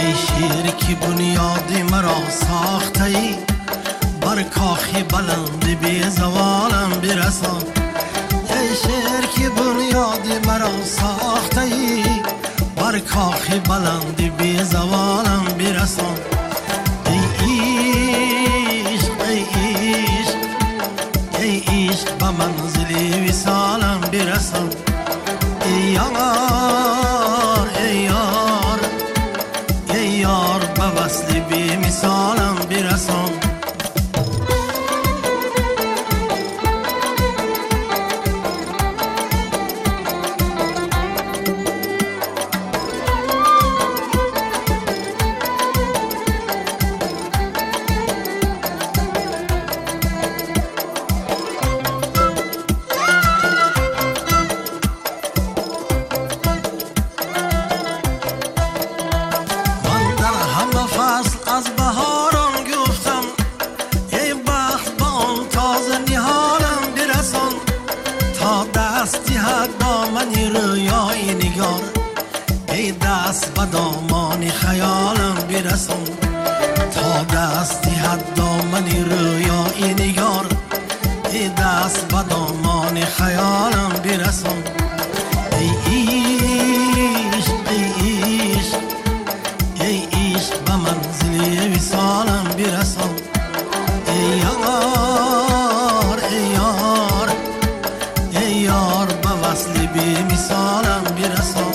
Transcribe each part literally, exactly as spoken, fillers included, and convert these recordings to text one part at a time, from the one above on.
ای شیر کی بنیادی مرا ساخته ای، بر کاخی بلند بی زوالم برسان. ای شیر کی بنیادی مرا ساخته ای، بر کاخی بلند بی زوالم برسان. ای عشق ای عشق ای عشق به منزلی وصالم برسان. ای یار ای یار ای یار به وصل بی مثالم برسان. از بهاران گفتم ای بخت با آن تازه نهالم برسان. تا دستی حد دامنی رویای نگار، ای دست به دامان خیالم برسان. تا دستی حد دامنی رویای نگار، ای دست به دامان خیالم برسان. ای عشق ای عشق ای عشق به منزلی وصالم برسان. ای یار ای یار ای یار به وصل بی مثالم برسان.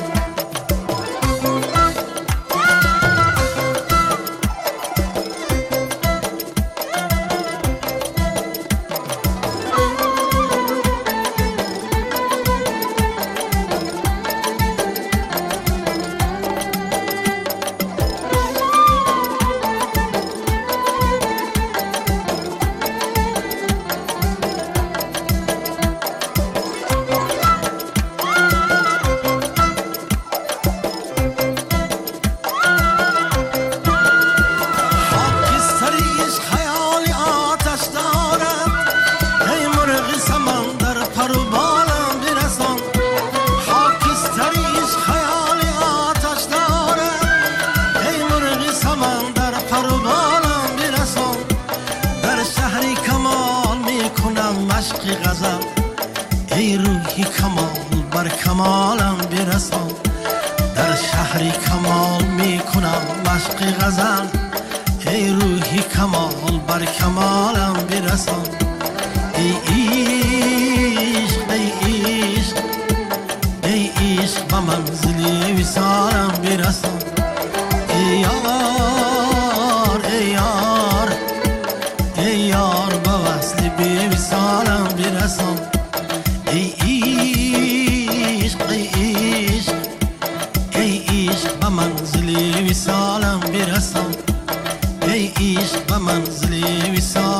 مشق غزل ای روحی کمال بر کمالم برسان. در شهری کمال میکنم مشق غزل، ای روحی کمال بر کمالم برسان. ای عشق ای عشق ای عشق به منزلی وصالم برسان. ای یار ای یار ای یار به وصل بی وصالم برسان. ای عشق ای عشق ای عشق به منزلی وصالم برسان. ای عشق به منزلی وصالم